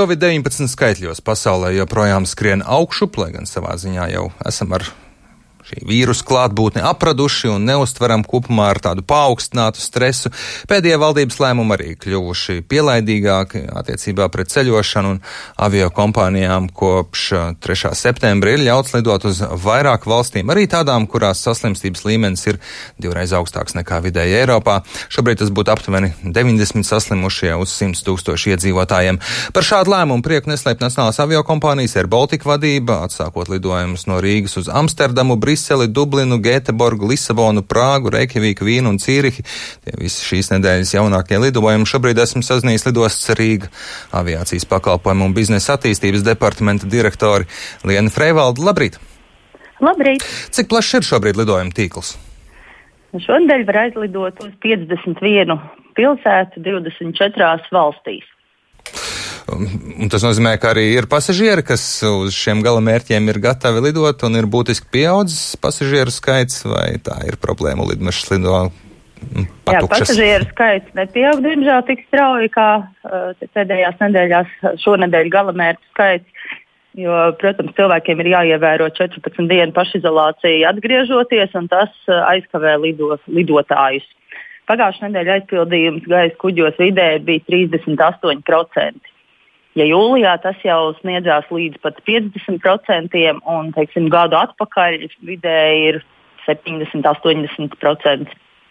Covid-19 skaitļos pasaulē joprojām skrien augšup, lai gan savā ziņā jau esam ar šī vīrusu klātbūtni apraduši un neuztveram kopumā ar tādu paaugstinātu stresu. Pēdējie valdības lēmumi arī kļuvuši pielaidīgāki attiecībā pret ceļošanu un avio kompānijām kopš 3. septembra ir ļauts lidot uz vairāk valstīm, arī tādām, kurās saslimstības līmenis ir 2 reizes augstāks nekā vidēji Eiropā. Šobrīd tas būtu aptuveni 90 saslimušie uz 100 000 iedzīvotājiem. Par šādu lēmumu prieku neslēp nacionālās avio kompānijas Air Baltica vadība, atsākot lidojumus no Rīgas uz Amsterdamu, Briseli, Dublinu, Gēteborgu, Lisabonu, Prāgu, Reikjavīku, Vīnu un Cīrihi. Tie visi šīs nedēļas jaunākie lidojumi. Šobrīd esmu sazinājies lidostas Rīga aviācijas pakalpojumu un biznesa attīstības departamenta direktori Lienu Freivaldu. Labrīt! Labrīt! Cik plašs ir šobrīd lidojuma tīkls? Šonedēļ var aizlidot uz 51 pilsētu 24 valstīs. Un tas nozīmē, ka arī ir pasažieri, kas uz šiem galamērķiem ir gatavi lidot, un ir būtiski pieaudzis pasažieru skaits, vai tā ir problēma lidmašas lido patukšas? Jā, pasažieru skaits nepieaug, diemžēl, tik strauji kā pēdējās nedēļās šonedēļ galamērķu skaits, jo, protams, cilvēkiem ir jāievēro 14 dienu pašizolācija atgriežoties, un tas aizkavē lidotājus. Pagājušā nedēļa aizpildījums gaisa kuģos vidēji bija 38%. Ja jūlijā tas jau sniedzās līdz pat 50%, un, teiksim, gadu atpakaļ vidēji ir 70–80%.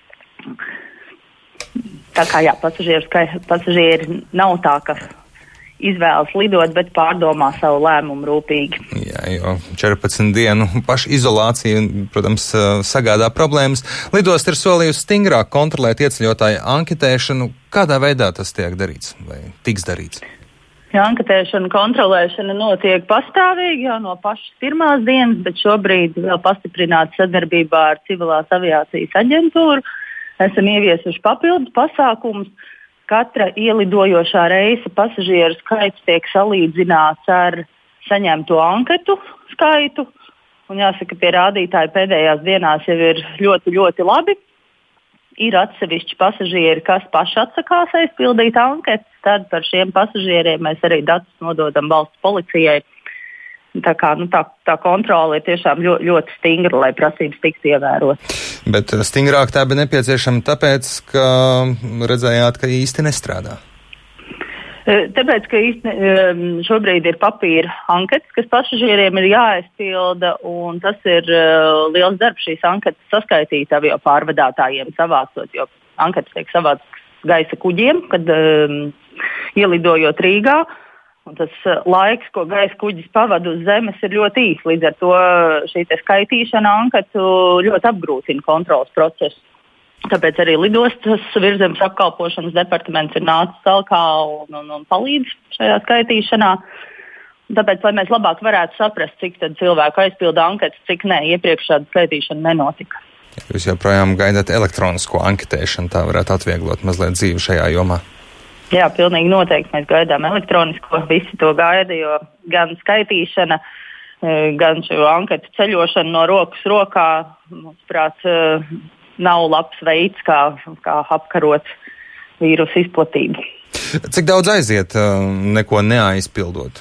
Tā kā, jā, pasažieri nav tā, ka izvēlas lidot, bet pārdomā savu lēmumu rūpīgi. Jā, jo 14 dienu pašizolācija, protams, sagādā problēmas. Lidosta ir solījusi stingrāk kontrolēt ieceļotāju anketēšanu. Kādā veidā tas tiek darīts vai tiks darīts? Jā, anketēšana, kontrolēšana notiek pastāvīgi jau no pašas pirmās dienas, bet šobrīd vēl pastiprināta sadarbībā ar Civilās aviācijas aģentūru. Esam ieviesuši papildu pasākumus. Katra ielidojošā reisa pasažieru skaits tiek salīdzināts ar saņemto anketu skaitu. Un jāsaka, tie rādītāji pēdējās dienās jau ir ļoti, ļoti labi. Ir atsevišķi pasažieri, kas paši atsakās aizpildīt anketas, tad par šiem pasažieriem mēs arī datus nododam valsts policijai. Tā kā tā kontrole ir tiešām ļoti stingra, lai prasības tiktu ievērotas. Bet stingrāk tā bija nepieciešama tāpēc, ka redzējāt, ka īsti nestrādā. Tāpēc, ka šobrīd ir papīra anketas, kas pasažieriem ir jāaizpilda, un tas ir liels darbs šīs anketas saskaitīt avio pārvadātājiem savācot, jo anketas tiek savācas gaisa kuģiem, kad ielidojot Rīgā, un tas laiks, ko gaisa kuģis pavada uz zemes, ir ļoti īs. Līdz ar to šī skaitīšana anketu ļoti apgrūtina kontrolas procesu. Tāpēc arī lidostas Virszemes apkalpošanas departaments ir nācis talkā un palīdz šajā skaitīšanā. Tāpēc, lai mēs labāk varētu saprast, cik tad cilvēku aizpilda anketas, cik nē, iepriekš šāda skaitīšana nenotika. Jūs joprojām gaidat elektronisko anketēšanu, tā varētu atvieglot mazliet dzīvi šajā jomā. Jā, pilnīgi noteikti mēs gaidām elektronisko, visi to gaida, jo gan skaitīšana, gan šo anketu ceļošana no rokas rokā, mūsuprāt, nav labs veids, kā apkarot vīrusu izplatību. Cik daudz aiziet, neko neaizpildot?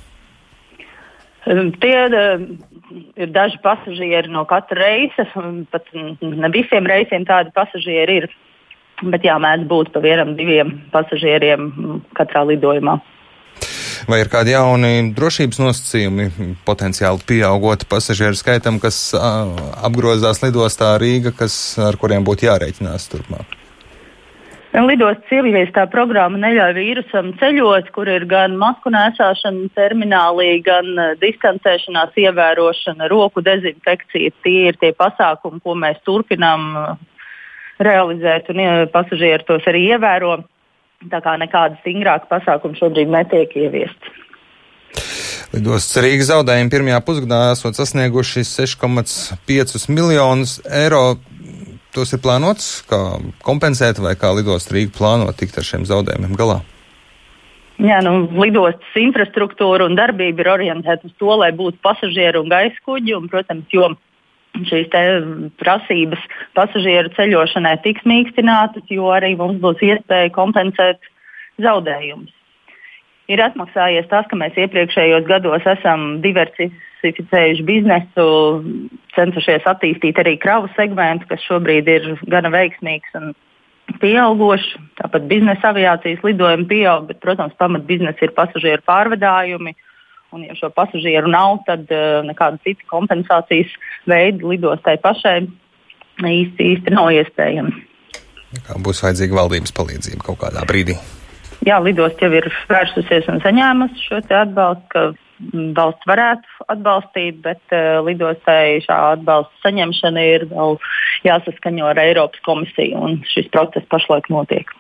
Tie ir daži pasažieri no katra reisa, pat ne visiem reisiem tādi pasažieri ir, bet jā, mēdz būt pa 1–2 pasažieriem katrā lidojumā. Vai ir kādi jauni drošības nosacījumi potenciāli pieaugot pasažieru skaitam, kas apgrozās lidostā Rīga, ar kuriem būtu jārēķinās turpmāk? Lidostas ieviestā programma neļauj vīrusam ceļot, kur ir gan masku nēsāšana terminālī, gan distancēšanās ievērošana, roku dezinfekcija. Tie ir tie pasākumi, ko mēs turpinām realizēt, un pasažieri tos arī ievēro. Tā kā nekāda stingrāka pasākuma šobrīd netiek ieviesti. Lidostas Rīgas zaudējumi pirmajā pusgadā esot sasnieguši 6,5 miljonus eiro. Tos ir plānots kā kompensēt vai kā lidostas Rīga plāno tikt ar šiem zaudējumiem galā? Jā, lidostas infrastruktūra un darbība ir orientēta uz to, lai būtu pasažieru un gaisa kuģi, un, protams, jo šīs prasības pasažieru ceļošanai tiks mīkstinātas, jo arī mums būs iespēja kompensēt zaudējumus. ir atmaksājies tas, ka mēs iepriekšējos gados esam diversificējuši biznesu, cenšoties attīstīt arī kravu segmentu, kas šobrīd ir gana veiksmīgs un pieaugošs. Tāpat biznesa aviācijas lidojumi pieaug, bet, protams, pamat biznesa ir pasažieru pārvadājumi. Un, ja šo pasažieru nav, tad nekāda cita kompensācijas veida lidostai pašai īsti nav iespējama. Kā būs vajadzīga valdības palīdzība kaut kādā brīdī? Jā, lidosta jau ir vērsusies un saņēmusi šo atbalstu, ka valsts varētu atbalstīt, bet lidostai šā atbalsta saņemšana ir vēl jāsaskaņo ar Eiropas komisiju, un šis process pašlaik notiek.